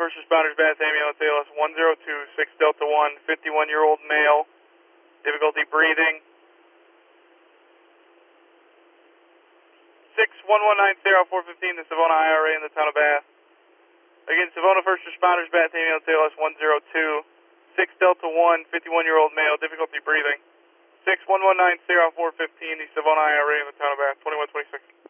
first responders, Bath Ambulance, ALS 102, 6 Delta 1, 51-year-old male, difficulty breathing. 61190-415 to Savona IRA in the town of Bath. Again, Savona first responders, Bath Ambulance, ALS 102, 6 Delta 1, 51-year-old male, difficulty breathing. 61190-415 to Savona IRA in the town of Bath, 2126.